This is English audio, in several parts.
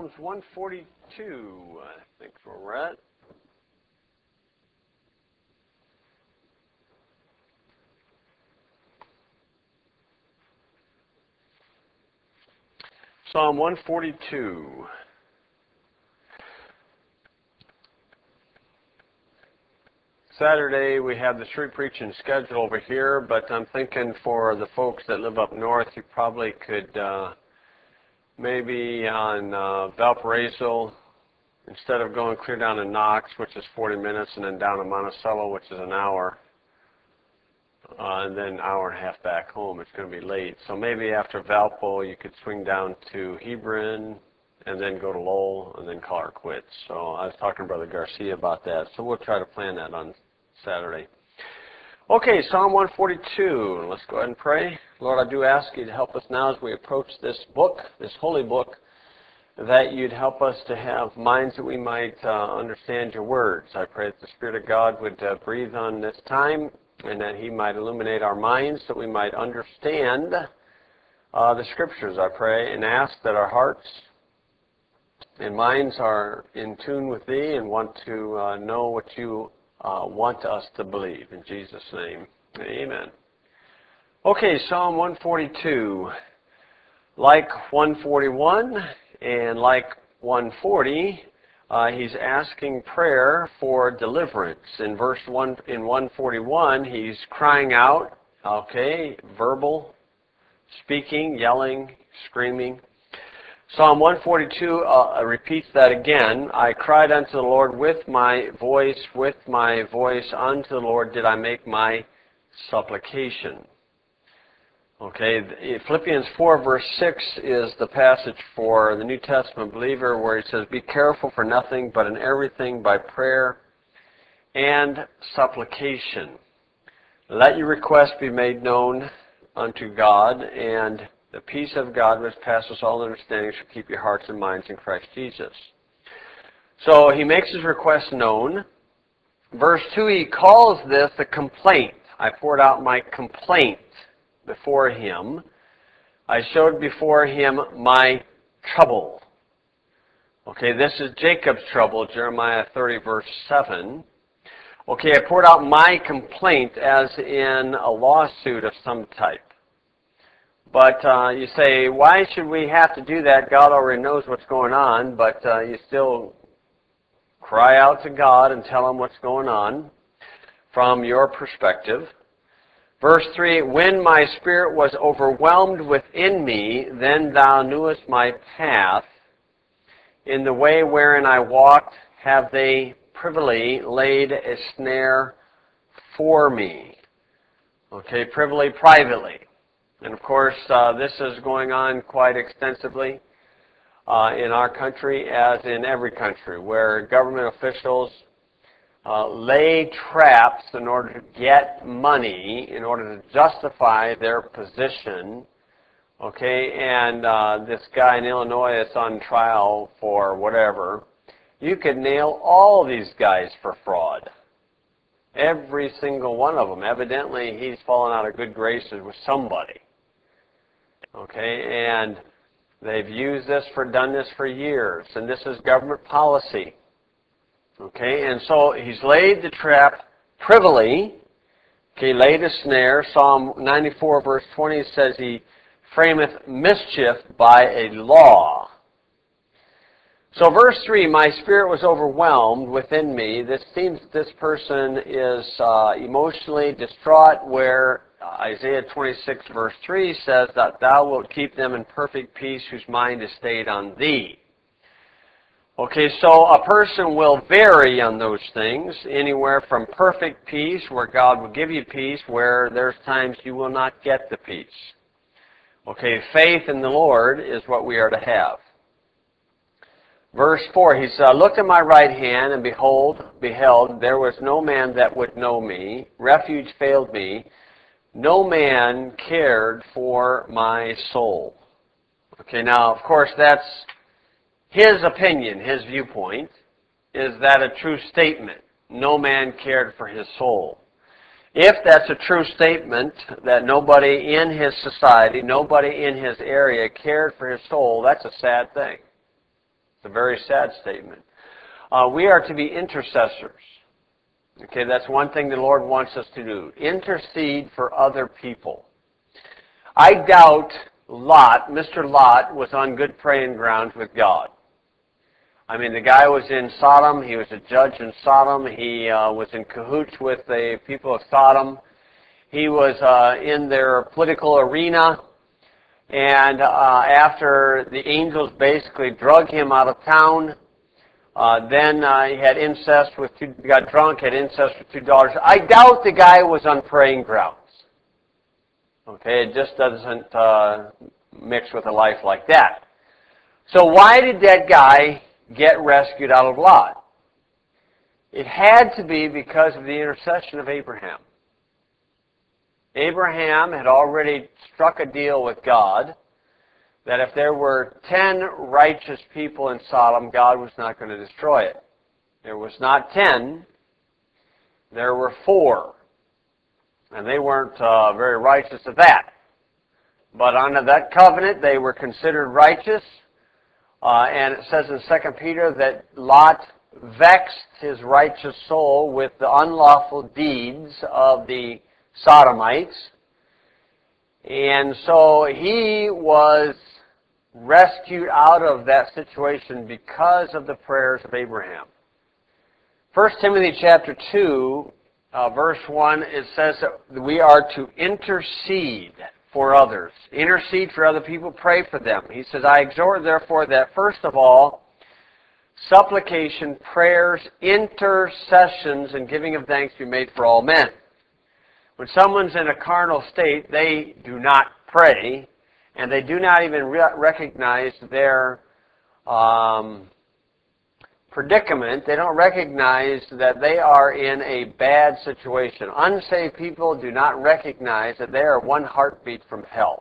Psalms 142, I think where we're at. Psalm 142. Saturday we have the street preaching schedule over here, but I'm thinking for the folks that live up north, you probably could maybe on Valparaiso, instead of going clear down to Knox, which is 40 minutes, and then down to Monticello, which is an hour, and then an hour and a half back home. It's going to be late. So maybe after Valpo, you could swing down to Hebron, and then go to Lowell, and then call her quits. So I was talking to Brother Garcia about that. So we'll try to plan that on Saturday. Okay, Psalm 142. Let's go ahead and pray. Lord, I do ask you to help us now as we approach this book, this holy book, that you'd help us to have minds that we might understand your words. I pray that the Spirit of God would breathe on this time, and that he might illuminate our minds so we might understand the Scriptures, I pray, and ask that our hearts and minds are in tune with thee and want to know what you want us to believe. In Jesus' name, amen. Okay, Psalm 142. Like 141 and like 140, he's asking prayer for deliverance. In verse 1, in 141, he's crying out, okay, verbal, speaking, yelling, screaming. Psalm 142 repeats that again. I cried unto the Lord with my voice unto the Lord did I make my supplication. Okay, Philippians 4 verse 6 is the passage for the New Testament believer where he says, be careful for nothing, but in everything by prayer and supplication. Let your request be made known unto God, and the peace of God which passes all understanding shall keep your hearts and minds in Christ Jesus. So he makes his request known. Verse 2, he calls this a complaint. I poured out my complaint before him. I showed before him my trouble. Okay, this is Jacob's trouble, Jeremiah 30 verse 7. Okay, I poured out my complaint as in a lawsuit of some type. But you say, why should we have to do that? God already knows what's going on, but you still cry out to God and tell him what's going on from your perspective. Verse 3, when my spirit was overwhelmed within me, then thou knewest my path. In the way wherein I walked have they privily laid a snare for me. Okay, privily, privately. And of course, this is going on quite extensively in our country, as in every country, where government officials lay traps in order to get money, in order to justify their position. Okay, and this guy in Illinois that's on trial for whatever, you could nail all these guys for fraud. Every single one of them. Evidently, he's fallen out of good graces with somebody. Okay, and they've done this for years, and this is government policy. Okay, and so he's laid the trap privily. Okay, laid a snare. Psalm 94 verse 20 says he frameth mischief by a law. So verse 3, my spirit was overwhelmed within me. This seems this person is emotionally distraught, where Isaiah 26 verse 3 says that thou wilt keep them in perfect peace whose mind is stayed on thee. Okay, so a person will vary on those things, anywhere from perfect peace, where God will give you peace, where there's times you will not get the peace. Okay, faith in the Lord is what we are to have. Verse 4, he said, I looked at my right hand, and beheld, there was no man that would know me. Refuge failed me. No man cared for my soul. Okay, now, of course, that's his opinion, his viewpoint. Is that a true statement? No man cared for his soul. If that's a true statement, that nobody in his society, nobody in his area cared for his soul, that's a sad thing. a very sad statement. We are to be intercessors. Okay, that's one thing the Lord wants us to do. Intercede for other people. I doubt Mr. Lot was on good praying grounds with God. I mean, the guy was in Sodom. He was a judge in Sodom. He was in cahoots with the people of Sodom. He was in their political arena. And after the angels basically drug him out of town, then he had incest with got drunk, had incest with two daughters. I doubt the guy was on praying grounds. Okay, it just doesn't mix with a life like that. So why did that guy get rescued out of Lot? It had to be because of the intercession of Abraham. Abraham had already struck a deal with God that if there were 10 righteous people in Sodom, God was not going to destroy it. There was not 10, there were 4. And they weren't very righteous at that. But under that covenant, they were considered righteous. And it says in 2 Peter that Lot vexed his righteous soul with the unlawful deeds of the Sodomites. And so he was rescued out of that situation because of the prayers of Abraham. 1 Timothy chapter 2, verse 1, it says that we are to intercede for others. Intercede for other people, pray for them. He says, I exhort therefore that first of all, supplication, prayers, intercessions, and giving of thanks be made for all men. When someone's in a carnal state, they do not pray, and they do not even recognize their predicament. They don't recognize that they are in a bad situation. Unsaved people do not recognize that they are one heartbeat from hell.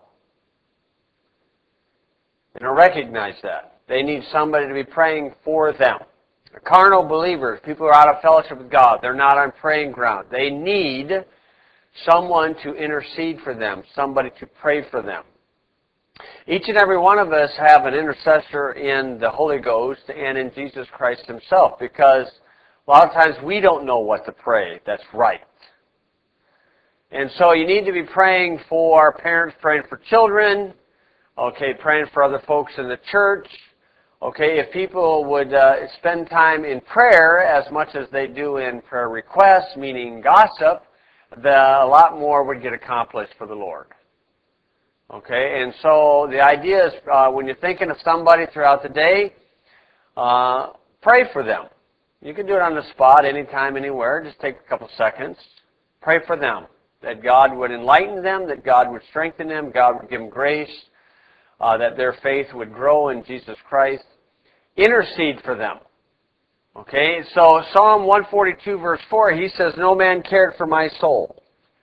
They don't recognize that. They need somebody to be praying for them. The carnal believers, people who are out of fellowship with God, they're not on praying ground. They need someone to intercede for them, somebody to pray for them. Each and every one of us have an intercessor in the Holy Ghost and in Jesus Christ Himself, because a lot of times we don't know what to pray that's right. And so you need to be praying for parents, praying for children, okay, praying for other folks in the church. Okay, if people would spend time in prayer as much as they do in prayer requests, meaning gossip, a lot more would get accomplished for the Lord. Okay, and so the idea is when you're thinking of somebody throughout the day, pray for them. You can do it on the spot, anytime, anywhere. Just take a couple seconds. Pray for them, that God would enlighten them, that God would strengthen them, God would give them grace, that their faith would grow in Jesus Christ. Intercede for them. Okay, so Psalm 142 verse 4, he says, no man cared for my soul.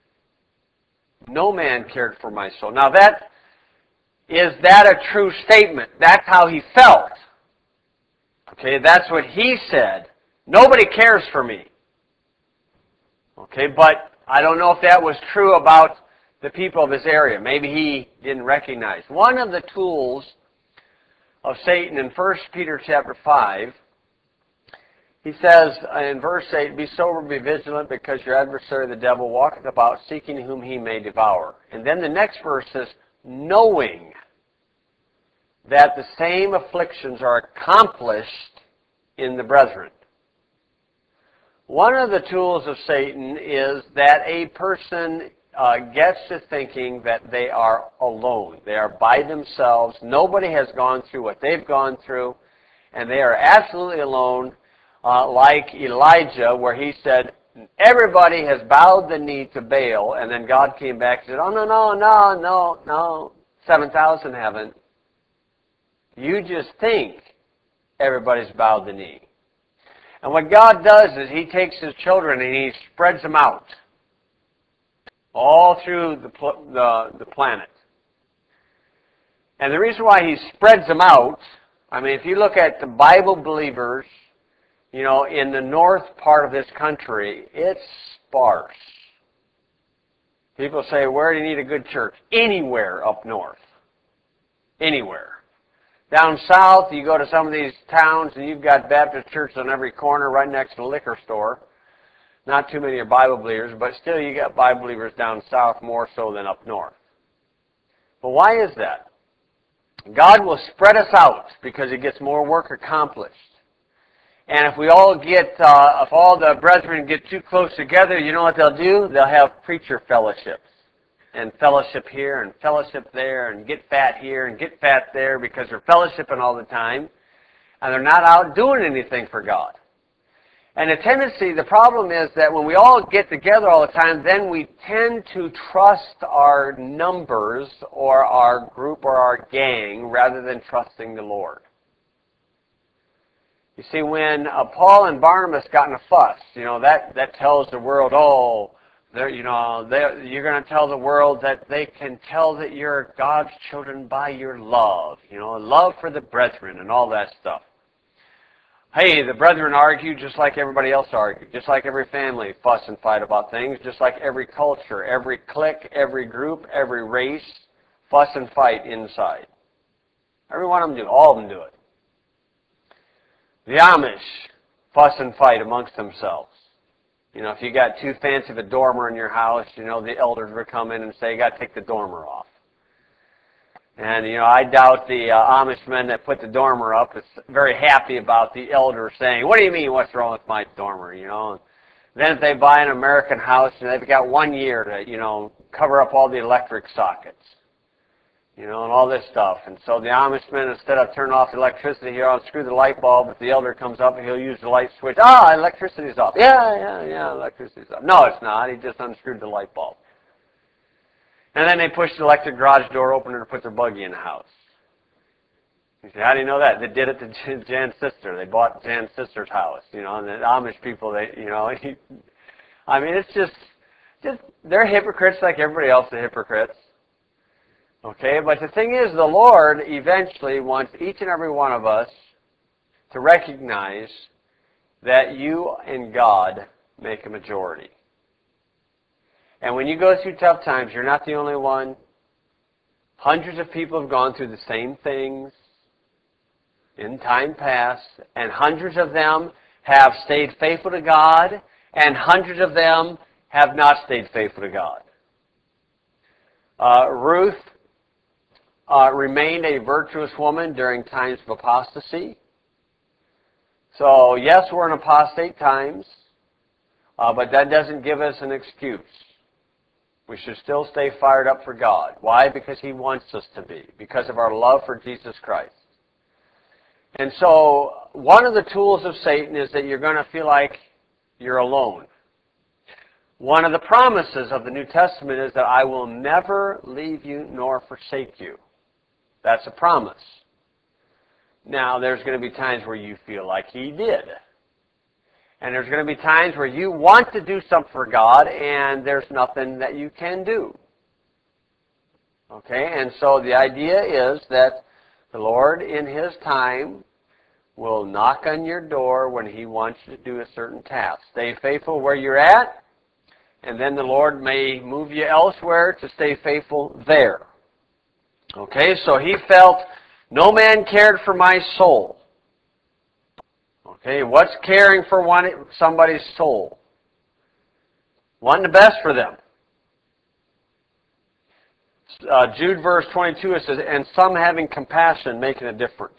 No man cared for my soul. Now is that a true statement? That's how he felt. Okay, that's what he said. Nobody cares for me. Okay, but I don't know if that was true about the people of his area. Maybe he didn't recognize. One of the tools of Satan in 1 Peter chapter 5, he says in verse 8, be sober, be vigilant, because your adversary the devil walketh about seeking whom he may devour. And then the next verse says, knowing that the same afflictions are accomplished in the brethren. One of the tools of Satan is that a person gets to thinking that they are alone. They are by themselves. Nobody has gone through what they've gone through, and they are absolutely alone. Like Elijah, where he said, everybody has bowed the knee to Baal, and then God came back and said, oh, no, 7,000 haven't. You just think everybody's bowed the knee. And what God does is He takes His children and He spreads them out all through the planet. And the reason why He spreads them out, I mean, if you look at the Bible believers, you know, in the north part of this country, it's sparse. People say, where do you need a good church? Anywhere up north. Anywhere. Down south, you go to some of these towns and you've got Baptist churches on every corner right next to the liquor store. Not too many are Bible believers, but still you got Bible believers down south more so than up north. But why is that? God will spread us out because He gets more work accomplished. And if we all get, if all the brethren get too close together, you know what they'll do? They'll have preacher fellowships. And fellowship here and fellowship there and get fat here and get fat there because they're fellowshipping all the time. And they're not out doing anything for God. And the problem is that when we all get together all the time, then we tend to trust our numbers or our group or our gang rather than trusting the Lord. You see, when Paul and Barnabas got in a fuss, that tells the world, you're going to tell the world that they can tell that you're God's children by your love, love for the brethren and all that stuff. Hey, the brethren argue just like everybody else argued, just like every family fuss and fight about things, just like every culture, every clique, every group, every race, fuss and fight inside. Every one of them do, all of them do it. The Amish fuss and fight amongst themselves. If you got too fancy of a dormer in your house, the elders would come in and say, you got to take the dormer off. And, I doubt the Amish men that put the dormer up is very happy about the elders saying, what do you mean, what's wrong with my dormer, And then if they buy an American house, and they've got 1 year to, cover up all the electric sockets, and all this stuff. And so the Amish men, instead of turning off the electricity here, unscrew the light bulb. If the elder comes up, he'll use the light switch. Electricity's off. Yeah, electricity's off. No, it's not. He just unscrewed the light bulb. And then they push the electric garage door opener to put their buggy in the house. You say, how do you know that? They did it to Jan's sister. They bought Jan's sister's house, and the Amish people, it's just, they're hypocrites like everybody else is hypocrites. Okay, but the thing is, the Lord eventually wants each and every one of us to recognize that you and God make a majority. And when you go through tough times, you're not the only one. Hundreds of people have gone through the same things in time past, and hundreds of them have stayed faithful to God, and hundreds of them have not stayed faithful to God. Ruth remained a virtuous woman during times of apostasy. So, yes, we're in apostate times, but that doesn't give us an excuse. We should still stay fired up for God. Why? Because He wants us to be. Because of our love for Jesus Christ. And so, one of the tools of Satan is that you're going to feel like you're alone. One of the promises of the New Testament is that I will never leave you nor forsake you. That's a promise. Now, there's going to be times where you feel like He did. And there's going to be times where you want to do something for God and there's nothing that you can do. Okay, and so the idea is that the Lord in His time will knock on your door when He wants you to do a certain task. Stay faithful where you're at, and then the Lord may move you elsewhere to stay faithful there. Okay, so he felt, no man cared for my soul. Okay, what's caring for somebody's soul? Wanting the best for them. Jude verse 22, it says, and some having compassion, making a difference.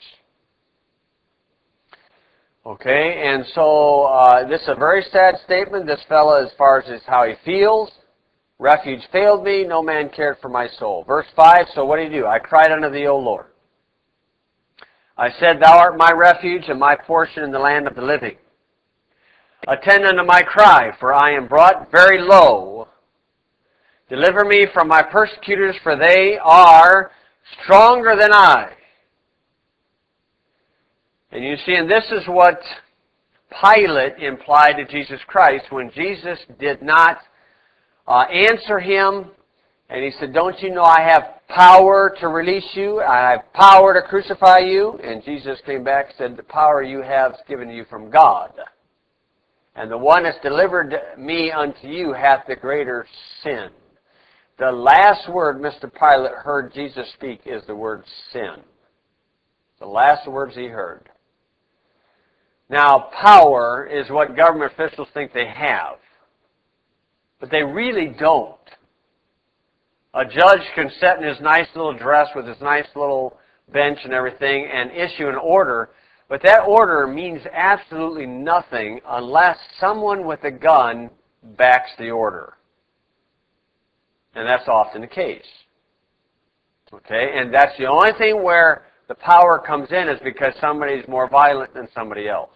Okay, and so this is a very sad statement. This fellow, as far as how he feels, refuge failed me, no man cared for my soul. Verse 5, so what do? I cried unto thee, O Lord. I said, thou art my refuge and my portion in the land of the living. Attend unto my cry, for I am brought very low. Deliver me from my persecutors, for they are stronger than I. And you see, and this is what Pilate implied to Jesus Christ when Jesus did not answer him. And he said, don't you know I have power to release you? I have power to crucify you. And Jesus came back and said, the power you have is given to you from God. And the one that's delivered me unto you hath the greater sin. The last word Mr. Pilate heard Jesus speak is the word sin. That's The last words he heard. Now, power is what government officials think they have, but they really don't. A judge can sit in his nice little dress with his nice little bench and everything and issue an order, but that order means absolutely nothing unless someone with a gun backs the order. And that's often the case. Okay, and that's the only thing where the power comes in is because somebody's more violent than somebody else.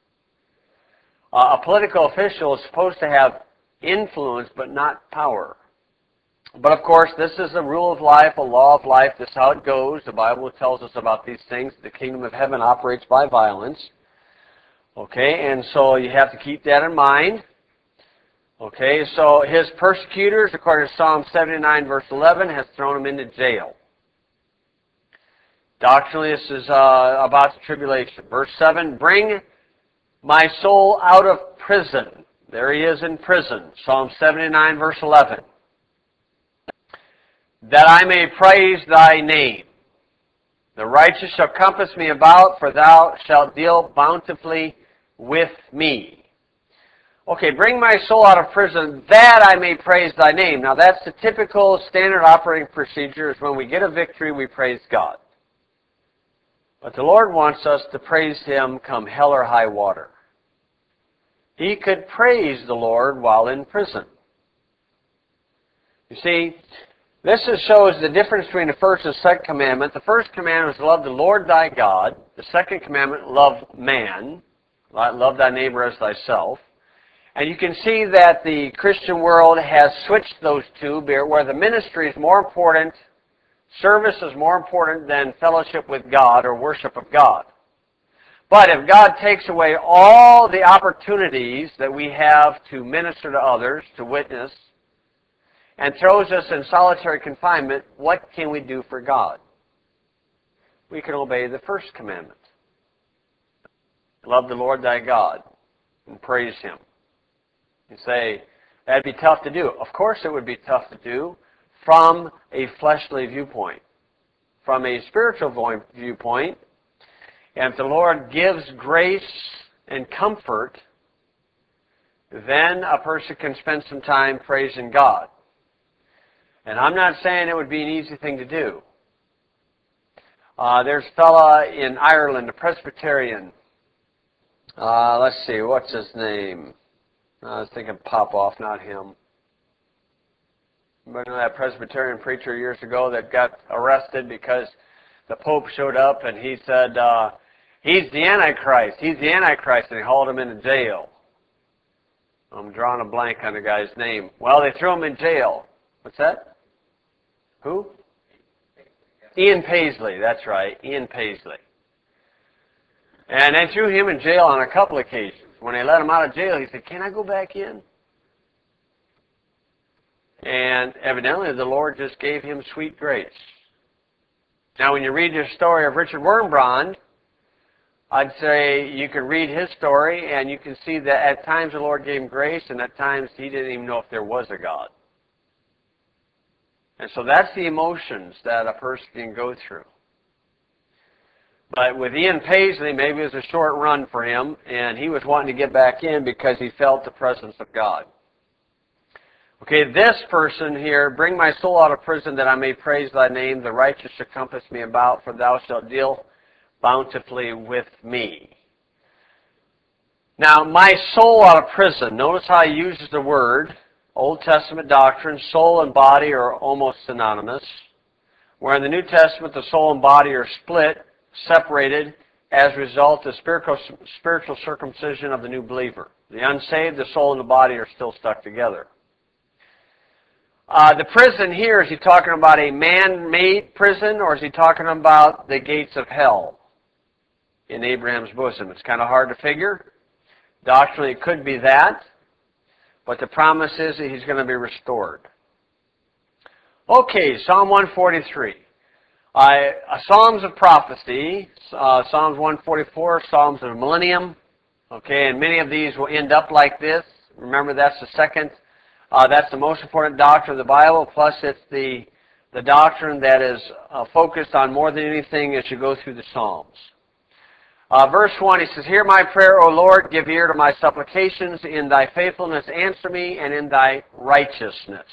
A political official is supposed to have influence but not power. But of course, this is a rule of life, a law of life. This is how it goes. The Bible tells us about these things. The kingdom of heaven operates by violence. Okay, and so you have to keep that in mind. Okay, so his persecutors, according to Psalm 79, verse 11, has thrown him into jail. Doctrinally, this is about the tribulation. Verse 7, bring my soul out of prison. There he is in prison. Psalm 79, verse 11. That I may praise thy name. The righteous shall compass me about, for thou shalt deal bountifully with me. Okay, bring my soul out of prison, that I may praise thy name. Now that's the typical standard operating procedure, is when we get a victory, we praise God. But the Lord wants us to praise Him come hell or high water. He could praise the Lord while in prison. You see, this shows the difference between the first and second commandment. The first commandment was love the Lord thy God. The second commandment, love man. Love thy neighbor as thyself. And you can see that the Christian world has switched those two, where the ministry is more important, service is more important than fellowship with God or worship of God. But if God takes away all the opportunities that we have to minister to others, to witness, and throws us in solitary confinement, what can we do for God? We can obey the first commandment. Love the Lord thy God and praise Him. You say, that'd be tough to do. Of course it would be tough to do from a fleshly viewpoint. From a spiritual viewpoint, and if the Lord gives grace and comfort, then a person can spend some time praising God. And I'm not saying it would be an easy thing to do. There's a fella in Ireland, a Presbyterian. Let's see, what's his name? I was thinking Popoff, not him. Remember that Presbyterian preacher years ago that got arrested because the Pope showed up and he said, he's the Antichrist, he's the Antichrist, and he hauled him into jail. I'm drawing a blank on the guy's name. Well, they threw him in jail. What's that? Who? Ian Paisley, that's right, Ian Paisley. And they threw him in jail on a couple occasions. When they let him out of jail, he said, can I go back in? And evidently the Lord just gave him sweet grace. Now when you read the story of Richard Wurmbrand, I'd say you can read his story and you can see that at times the Lord gave him grace and at times he didn't even know if there was a God. And so that's the emotions that a person can go through. But with Ian Paisley, maybe it was a short run for him, and he was wanting to get back in because he felt the presence of God. Okay, this person here, bring my soul out of prison that I may praise thy name. The righteous shall compass me about, for thou shalt deal bountifully with me. Now, my soul out of prison. Notice how he uses the word. Old Testament doctrine, soul and body are almost synonymous. Where in the New Testament, the soul and body are split, separated, as a result of spiritual circumcision of the new believer. The unsaved, the soul and the body are still stuck together. The prison here, is he talking about a man-made prison, or is he talking about the gates of hell in Abraham's bosom? It's kind of hard to figure. Doctrinally, it could be that. But the promise is that he's going to be restored. Okay, Psalm 143. Psalms of prophecy, Psalms 144, Psalms of the millennium. Okay, and many of these will end up like this. Remember, that's the second, that's the most important doctrine of the Bible, plus it's the the doctrine that is focused on more than anything as you go through the Psalms. Verse 1, he says, "Hear my prayer, O Lord, give ear to my supplications. In thy faithfulness answer me, and in thy righteousness."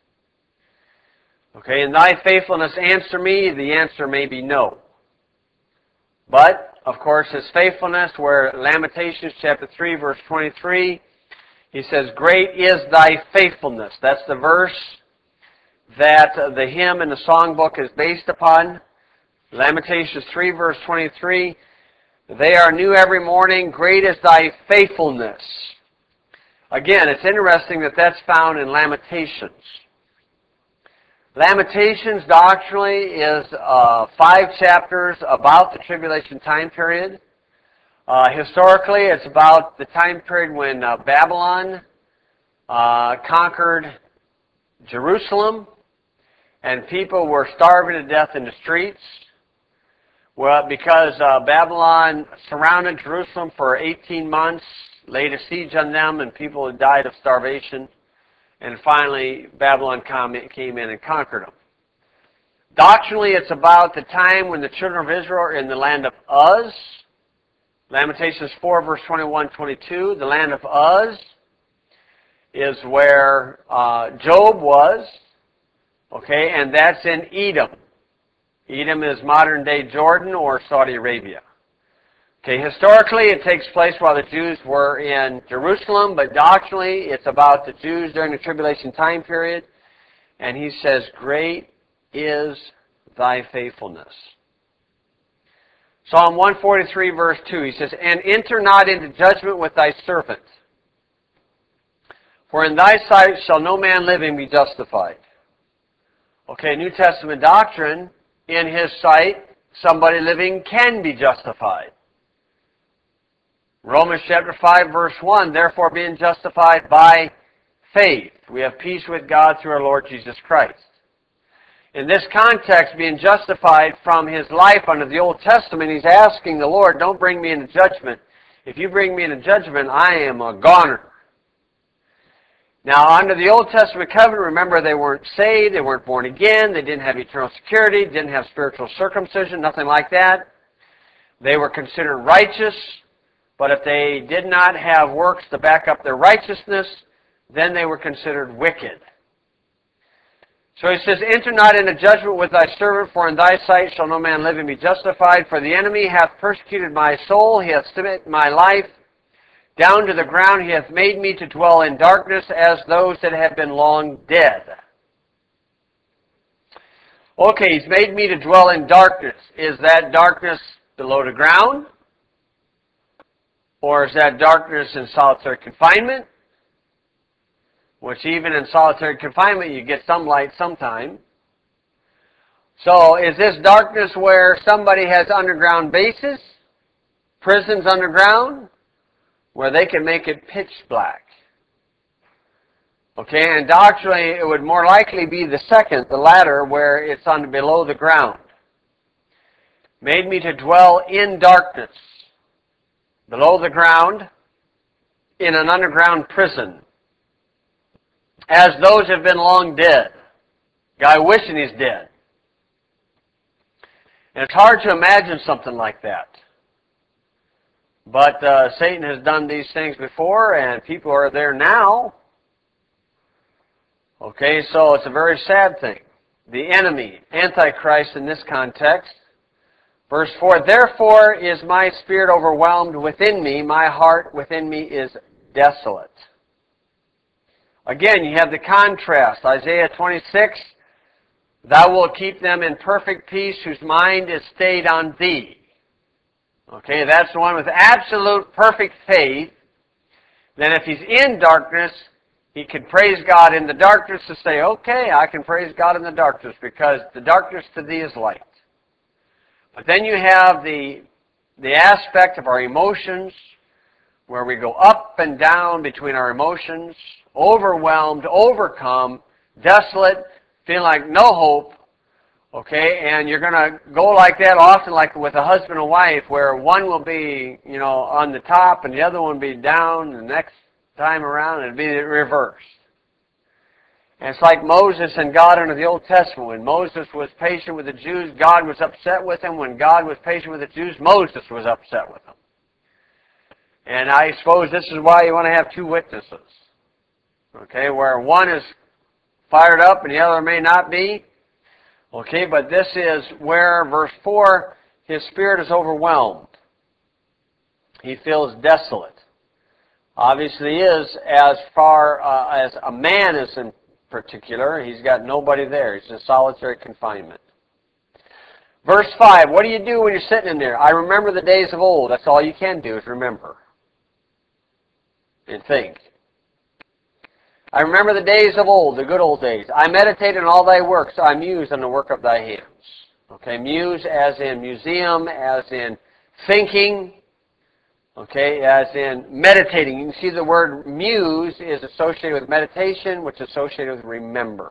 Okay, in thy faithfulness answer me, the answer may be no. But, of course, his faithfulness, where Lamentations chapter 3, verse 23, he says, "Great is thy faithfulness." That's the verse that the hymn in the songbook is based upon. Lamentations 3, verse 23, "They are new every morning, great is thy faithfulness." Again, it's interesting that that's found in Lamentations. Lamentations doctrinally is 5 chapters about the tribulation time period. Historically, it's about the time period when Babylon conquered Jerusalem and people were starving to death in the streets. Well, because Babylon surrounded Jerusalem for 18 months, laid a siege on them, and people had died of starvation. And finally, Babylon came in and conquered them. Doctrinally, it's about the time when the children of Israel are in the land of Uz. Lamentations 4, verse 21-22. The land of Uz is where Job was. Okay, and that's in Edom. Edom is modern-day Jordan or Saudi Arabia. Okay, historically, it takes place while the Jews were in Jerusalem, but doctrinally, it's about the Jews during the tribulation time period. And he says, "Great is thy faithfulness." Psalm 143, verse 2, he says, "And enter not into judgment with thy servant, for in thy sight shall no man living be justified." Okay, New Testament doctrine, in his sight, somebody living can be justified. Romans chapter 5, verse 1, "Therefore being justified by faith, we have peace with God through our Lord Jesus Christ." In this context, being justified from his life under the Old Testament, he's asking the Lord, "Don't bring me into judgment. If you bring me into judgment, I am a goner." Now, under the Old Testament covenant, remember, they weren't saved, they weren't born again, they didn't have eternal security, didn't have spiritual circumcision, nothing like that. They were considered righteous, but if they did not have works to back up their righteousness, then they were considered wicked. So he says, "Enter not into judgment with thy servant, for in thy sight shall no man living be justified. For the enemy hath persecuted my soul, he hath smitten my life. Down to the ground he hath made me to dwell in darkness as those that have been long dead." Okay, he's made me to dwell in darkness. Is that darkness below the ground? Or is that darkness in solitary confinement? Which even in solitary confinement you get some light sometime. So is this darkness where somebody has underground bases? Prisons underground? Where they can make it pitch black. Okay, and doctrinally it would more likely be the second, the latter, where it's on below the ground. Made me to dwell in darkness, below the ground, in an underground prison, as those have been long dead. Guy wishing he's dead. And it's hard to imagine something like that. But Satan has done these things before, and people are there now. Okay, so it's a very sad thing. The enemy, Antichrist in this context. Verse 4, "Therefore is my spirit overwhelmed within me, my heart within me is desolate." Again, you have the contrast. Isaiah 26, "Thou wilt keep them in perfect peace whose mind is stayed on thee." Okay, that's the one with absolute perfect faith. Then if he's in darkness, he can praise God in the darkness to say, "Okay, I can praise God in the darkness because the darkness to thee is light." But then you have the aspect of our emotions where we go up and down between our emotions, overwhelmed, overcome, desolate, feeling like no hope. Okay, and you're going to go like that often, like with a husband and wife, where one will be, on the top and the other one will be down the next time around, and it'll be reversed. And it's like Moses and God under the Old Testament. When Moses was patient with the Jews, God was upset with him. When God was patient with the Jews, Moses was upset with them. And I suppose this is why you want to have two witnesses. Okay, where one is fired up and the other may not be. Okay, but this is where, verse 4, his spirit is overwhelmed. He feels desolate. Obviously is, as far as a man is in particular, he's got nobody there. He's in solitary confinement. Verse 5, what do you do when you're sitting in there? I remember the days of old. That's all you can do is remember and think. I remember the days of old, the good old days. I meditate on all thy works. I muse on the work of thy hands. Okay, muse as in museum, as in thinking, okay, as in meditating. You can see the word muse is associated with meditation, which is associated with remember.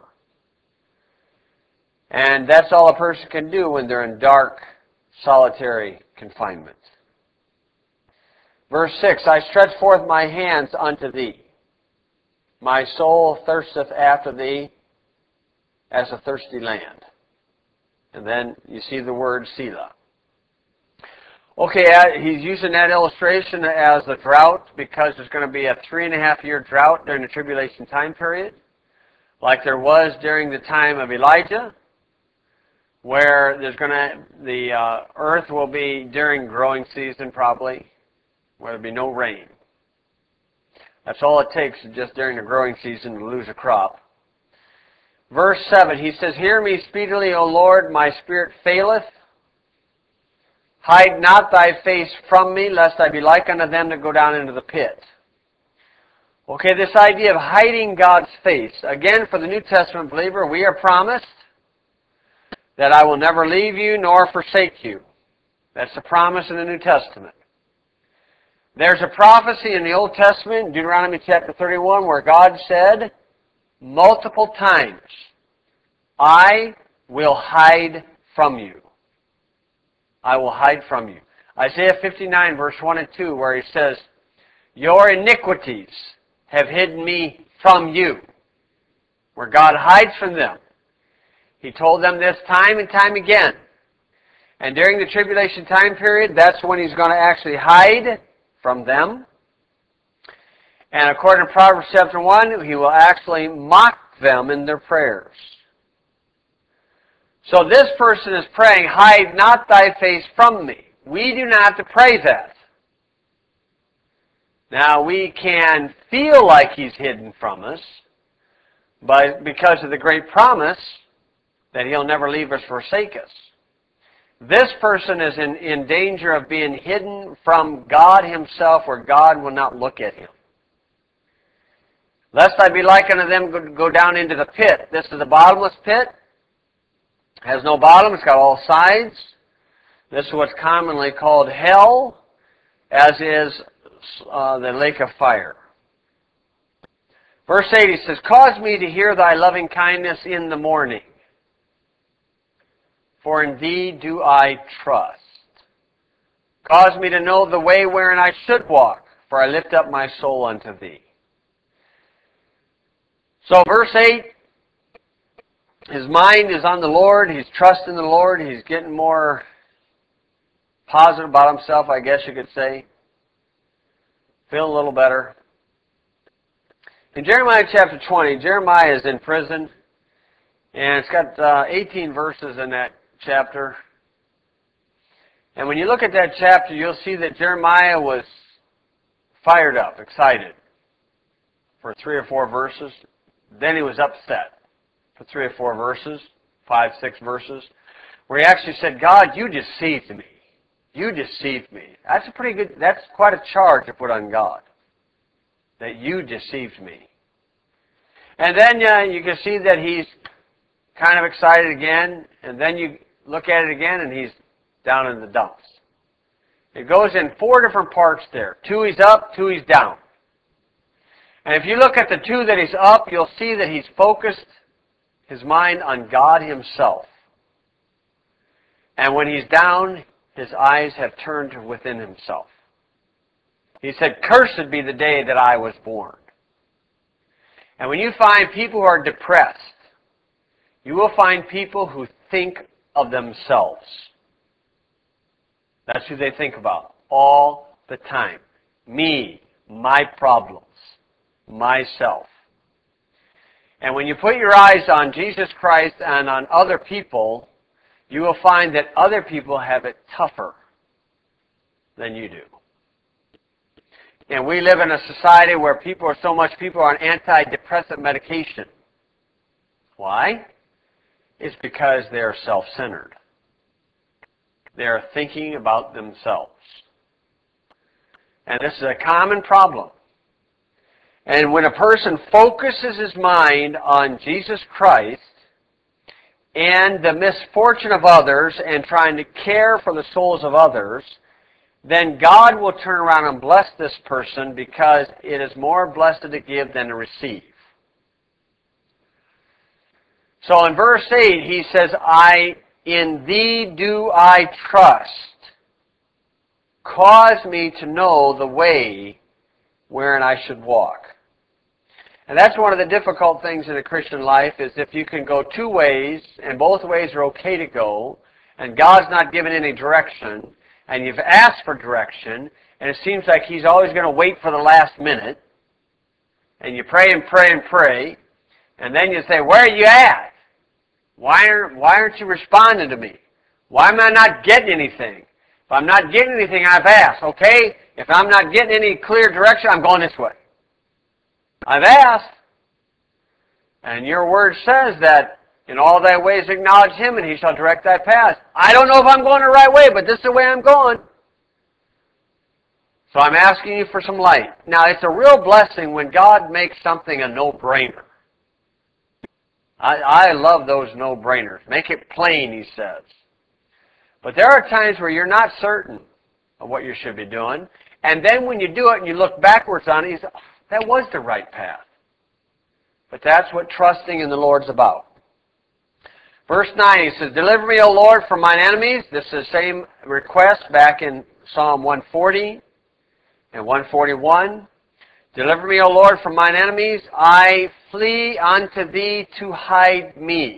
And that's all a person can do when they're in dark, solitary confinement. Verse 6, I stretch forth my hands unto thee. My soul thirsteth after thee as a thirsty land. And then you see the word Selah. Okay, he's using that illustration as a drought because there's going to be a 3.5-year drought during the tribulation time period, like there was during the time of Elijah, where the earth will be during growing season probably, where there'll be no rain. That's all it takes just during the growing season to lose a crop. Verse 7, he says, hear me speedily, O Lord, my spirit faileth. Hide not thy face from me, lest I be like unto them that go down into the pit. Okay, this idea of hiding God's face. Again, for the New Testament believer, we are promised that I will never leave you nor forsake you. That's the promise in the New Testament. There's a prophecy in the Old Testament, Deuteronomy chapter 31, where God said multiple times, I will hide from you. I will hide from you. Isaiah 59, verse 1 and 2, where he says, your iniquities have hidden me from you. Where God hides from them. He told them this time and time again. And during the tribulation time period, that's when he's going to actually hide from them. And according to Proverbs chapter 1, he will actually mock them in their prayers. So this person is praying, hide not thy face from me. We do not have to pray that. Now we can feel like he's hidden from us, but because of the great promise that he'll never leave us or forsake us. This person is in danger of being hidden from God himself, where God will not look at him. Lest I be like unto them, go down into the pit. This is a bottomless pit. Has no bottom. It's got all sides. This is what's commonly called hell, as is the lake of fire. Verse 8, he says, cause me to hear thy loving kindness in the morning, for in thee do I trust. Cause me to know the way wherein I should walk, for I lift up my soul unto thee. So verse 8, his mind is on the Lord. He's trusting the Lord. He's getting more positive about himself, I guess you could say. Feeling a little better. In Jeremiah chapter 20, Jeremiah is in prison. And it's got 18 verses in that chapter. And when you look at that chapter, you'll see that Jeremiah was fired up, excited for 3 or 4 verses. Then he was upset for 3 or 4 verses, 5, 6 verses, where he actually said, God, you deceived me. You deceived me. That's quite a charge to put on God, that you deceived me. And then you can see that he's kind of excited again, and then you look at it again, and he's down in the dumps. It goes in 4 different parts there. 2 he's up, 2 he's down. And if you look at the 2 that he's up, you'll see that he's focused his mind on God himself. And when he's down, his eyes have turned within himself. He said, cursed be the day that I was born. And when you find people who are depressed, you will find people who think of themselves. That's who they think about all the time. Me, my problems, myself. And when you put your eyes on Jesus Christ and on other people, you will find that other people have it tougher than you do. And we live in a society where people are on antidepressant medication. Why? It's because they are self-centered. They are thinking about themselves. And this is a common problem. And when a person focuses his mind on Jesus Christ and the misfortune of others and trying to care for the souls of others, then God will turn around and bless this person because it is more blessed to give than to receive. So in verse 8, he says, in thee do I trust. Cause me to know the way wherein I should walk. And that's one of the difficult things in a Christian life, is if you can go two ways, and both ways are okay to go, and God's not given any direction, and you've asked for direction, and it seems like He's always going to wait for the last minute, and you pray and pray and pray, and then you say, where are you at? Why aren't you responding to me? Why am I not getting anything? If I'm not getting anything, I've asked. Okay, if I'm not getting any clear direction, I'm going this way. I've asked. And your word says that in all thy ways acknowledge Him, and He shall direct thy path. I don't know if I'm going the right way, but this is the way I'm going. So I'm asking you for some light. Now, it's a real blessing when God makes something a no-brainer. I love those no-brainers. Make it plain, He says. But there are times where you're not certain of what you should be doing, and then when you do it and you look backwards on it, you say, oh, that was the right path. But that's what trusting in the Lord's about. Verse 9, he says, deliver me, O Lord, from mine enemies. This is the same request back in Psalm 140 and 141. Deliver me, O Lord, from mine enemies. I flee unto thee to hide me.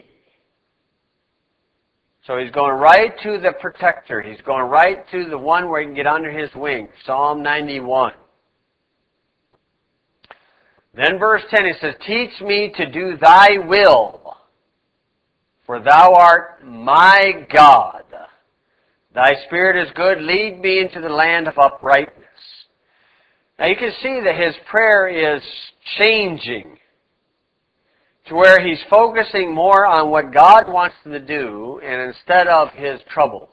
So he's going right to the protector. He's going right to the one where he can get under his wing. Psalm 91. Then verse 10, he says, teach me to do thy will, for thou art my God. Thy spirit is good. Lead me into the land of uprightness. Now you can see that his prayer is changing to where he's focusing more on what God wants him to do and instead of his troubles.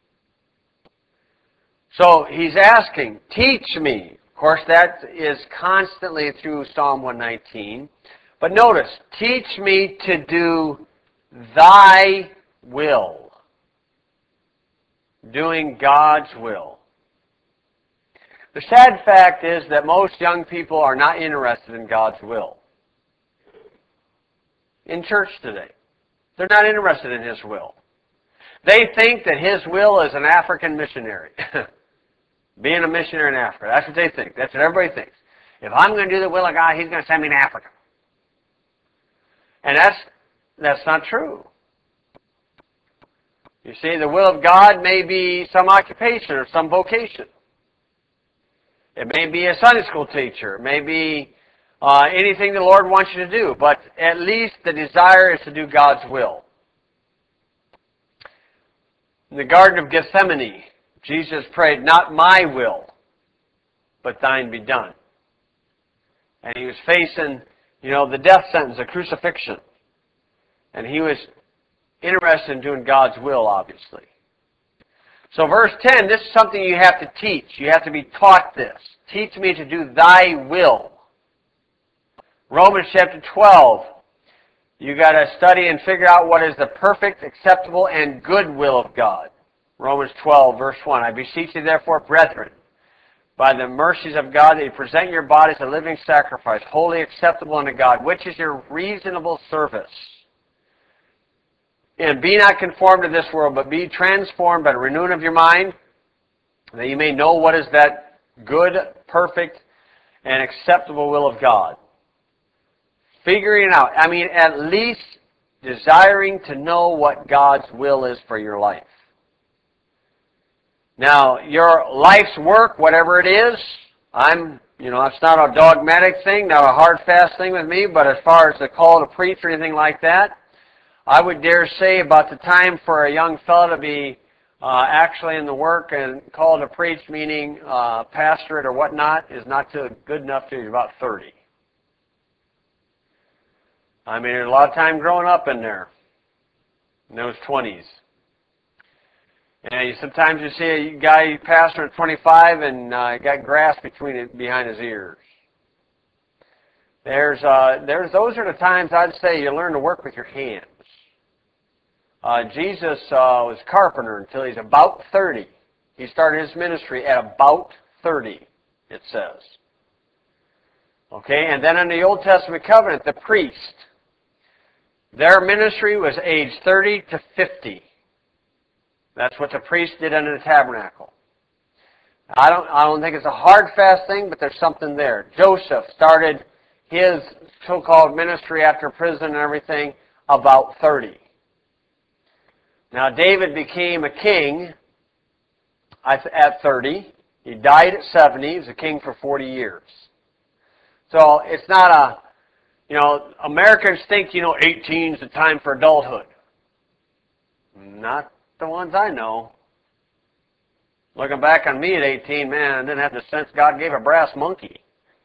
So he's asking, teach me. Of course, that is constantly through Psalm 119. But notice, teach me to do thy will. Doing God's will. The sad fact is that most young people are not interested in God's will. In church today, they're not interested in His will. They think that His will is an African missionary. Being a missionary in Africa. That's what they think. That's what everybody thinks. If I'm going to do the will of God, He's going to send me to Africa. And that's not true. You see, the will of God may be some occupation or some vocation. It may be a Sunday school teacher. It may be anything the Lord wants you to do. But at least the desire is to do God's will. In the Garden of Gethsemane, Jesus prayed, not my will, but thine be done. And he was facing, the death sentence, the crucifixion. And he was interested in doing God's will, obviously. So verse 10, this is something you have to teach. You have to be taught this. Teach me to do thy will. Romans chapter 12, you got to study and figure out what is the perfect, acceptable, and good will of God. Romans 12, verse 1. I beseech you, therefore, brethren, by the mercies of God, that you present your bodies a living sacrifice, wholly acceptable unto God, which is your reasonable service. And be not conformed to this world, but be transformed by the renewing of your mind, that you may know what is that good, perfect, and acceptable will of God. Figuring it out. I mean, at least desiring to know what God's will is for your life. Now, your life's work, whatever it is, it's not a dogmatic thing, not a hard, fast thing with me, but as far as the call to preach or anything like that, I would dare say about the time for a young fellow to be actually in the work and called to preach, meaning pastorate or whatnot, is not too good enough till he's about 30. I mean, there's a lot of time growing up in there, in those 20s. And sometimes you see a guy pastor at 25 and got grass behind his ears. Those are the times I'd say you learn to work with your hands. Jesus was a carpenter until he's about 30. He started his ministry at about 30, it says. Okay, and then in the Old Testament covenant, the priest, their ministry was age 30 to 50. That's what the priest did under the tabernacle. I don't think it's a hard, fast thing, but there's something there. Joseph started his so-called ministry after prison and everything about 30. Now, David became a king at 30. He died at 70. He was a king for 40 years. So it's not Americans think, 18 is the time for adulthood. Not the ones I know. Looking back on me at 18, man, I didn't have the sense God gave a brass monkey.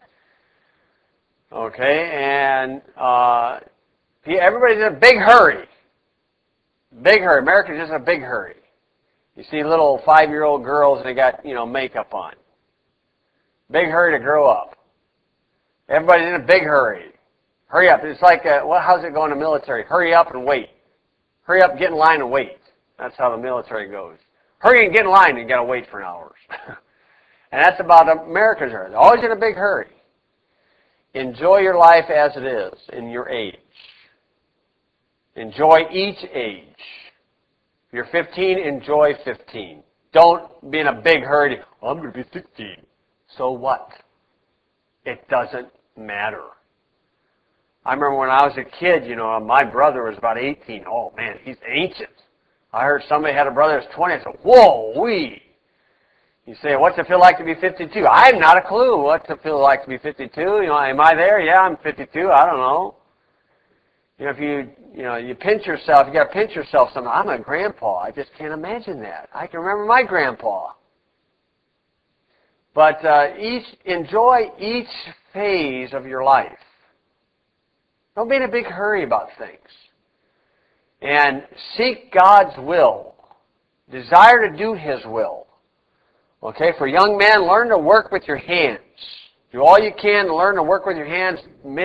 Okay, and everybody's in a big hurry. Big hurry. America's just in a big hurry. You see little 5-year-old girls and they got, makeup on. Big hurry to grow up. Everybody's in a big hurry. Hurry up. It's like, how's it going in the military? Hurry up and wait. Hurry up, get in line and wait. That's how the military goes. Hurry and get in line and you got to wait for hours. And that's about Americans. They're always in a big hurry. Enjoy your life as it is in your age. Enjoy each age. If you're 15, enjoy 15. Don't be in a big hurry. I'm going to be 16. So what? It doesn't matter. I remember when I was a kid, my brother was about 18. Oh, man, he's ancient. I heard somebody had a brother that's 20. I said, whoa-wee. You say, what's it feel like to be 52? I have not a clue what's it feel like to be 52. Am I there? Yeah, I'm 52. I don't know. If you pinch yourself, you got to pinch yourself somehow. I'm a grandpa. I just can't imagine that. I can remember my grandpa. But enjoy each phase of your life. Don't be in a big hurry about things. And seek God's will. Desire to do His will. Okay, for young men, learn to work with your hands. Do all you can to learn to work with your hands.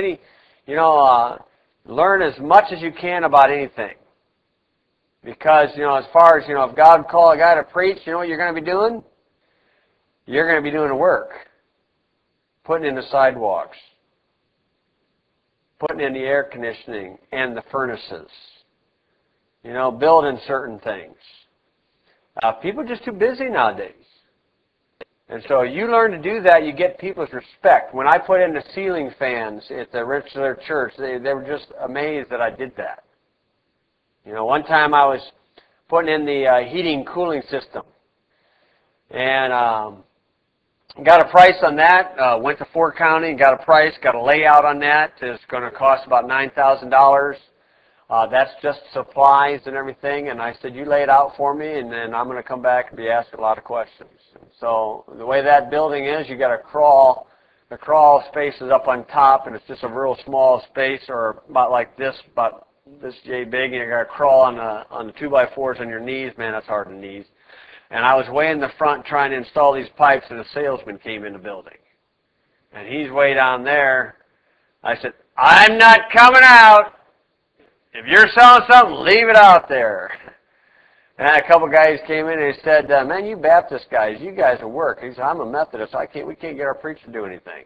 Learn as much as you can about anything. Because, as far as, if God called a guy to preach, you know what you're going to be doing? You're going to be doing the work. Putting in the sidewalks. Putting in the air conditioning and the furnaces. Building certain things. People are just too busy nowadays. And so you learn to do that, you get people's respect. When I put in the ceiling fans at the Richler Church, they were just amazed that I did that. One time I was putting in the heating cooling system. And got a price on that. Went to Fort County, got a price, got a layout on that. It's going to cost about $9,000. That's just supplies and everything. And I said, you lay it out for me, and then I'm going to come back and be asked a lot of questions. And so the way that building is, you got to crawl. The crawl space is up on top, and it's just a real small space, or about this J big, and you got to crawl on the 2x4s on your knees. Man, that's hard on the knees. And I was way in the front trying to install these pipes, and a salesman came in the building. And he's way down there. I said, I'm not coming out. If you're selling something, leave it out there. And a couple guys came in and said, man, you Baptist guys, you guys will work. He said, I'm a Methodist. We can't get our preacher to do anything.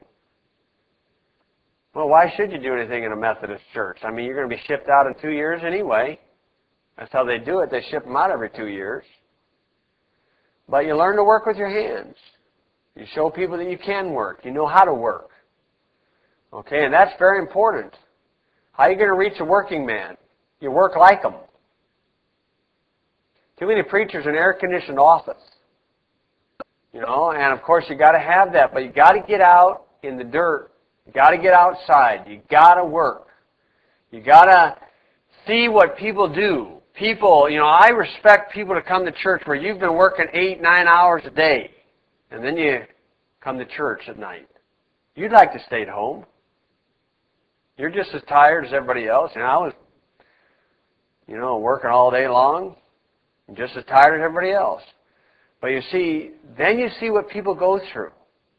Well, why should you do anything in a Methodist church? I mean, you're going to be shipped out in 2 years anyway. That's how they do it. They ship them out every 2 years. But you learn to work with your hands. You show people that you can work. You know how to work. Okay, and that's very important. How are you going to reach a working man? You work like them. Too many preachers in an air-conditioned office. You know, and of course you got to have that, but you got to get out in the dirt. You got to get outside. You got to work. You got to see what people do. People, you know, I respect people to come to church where you've been working 8, 9 hours a day, and then you come to church at night. You'd like to stay at home. You're just as tired as everybody else. And I was, you know, working all day long, and just as tired as everybody else. But you see, then you see what people go through.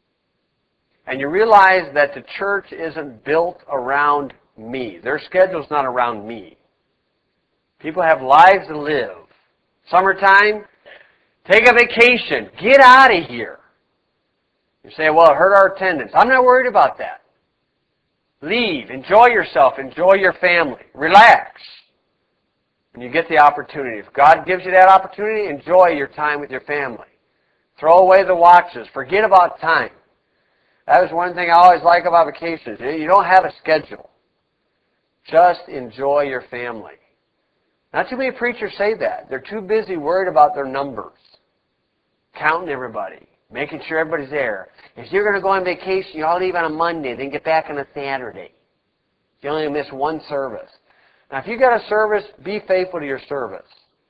And you realize that the church isn't built around me. Their schedule's not around me. People have lives to live. Summertime, take a vacation. Get out of here. You say, well, it hurt our attendance. I'm not worried about that. Leave. Enjoy yourself. Enjoy your family. Relax. When you get the opportunity. If God gives you that opportunity, enjoy your time with your family. Throw away the watches. Forget about time. That is one thing I always like about vacations. You don't have a schedule. Just enjoy your family. Not too many preachers say that. They're too busy worried about their numbers. Counting everybody. Making sure everybody's there. If you're going to go on vacation, you all leave on a Monday, then get back on a Saturday. You only miss one service. Now, if you got a service, be faithful to your service.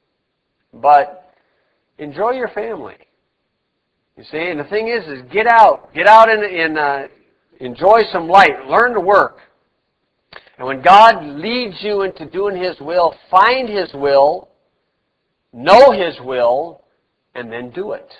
But enjoy your family. You see, and the thing is get out. Get out and enjoy some light. Learn to work. And when God leads you into doing His will, find His will, know His will, and then do it.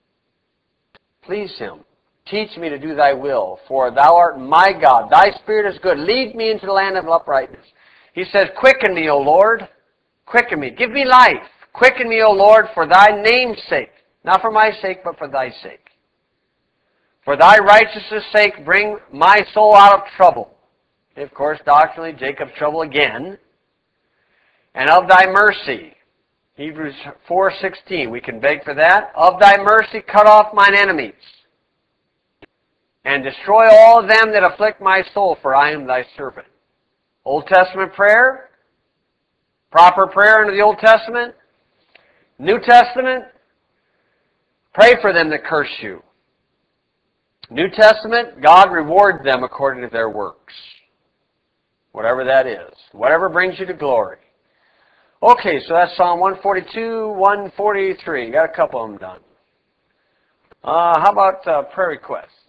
Please Him. Teach me to do Thy will, for Thou art my God. Thy Spirit is good. Lead me into the land of uprightness. He says, quicken me, O Lord. Quicken me. Give me life. Quicken me, O Lord, for Thy name's sake. Not for my sake, but for Thy sake. For Thy righteousness' sake, bring my soul out of trouble. Of course, doctrinally, Jacob's trouble again. And of Thy mercy, Hebrews 4:16, we can beg for that. Of Thy mercy, cut off mine enemies, and destroy all of them that afflict my soul, for I am Thy servant. Old Testament prayer, proper prayer under the Old Testament. New Testament, pray for them that curse you. New Testament, God reward them according to their works. Whatever that is. Whatever brings you to glory. Okay, so that's Psalm 142, 143. Got a couple of them done. How about prayer requests?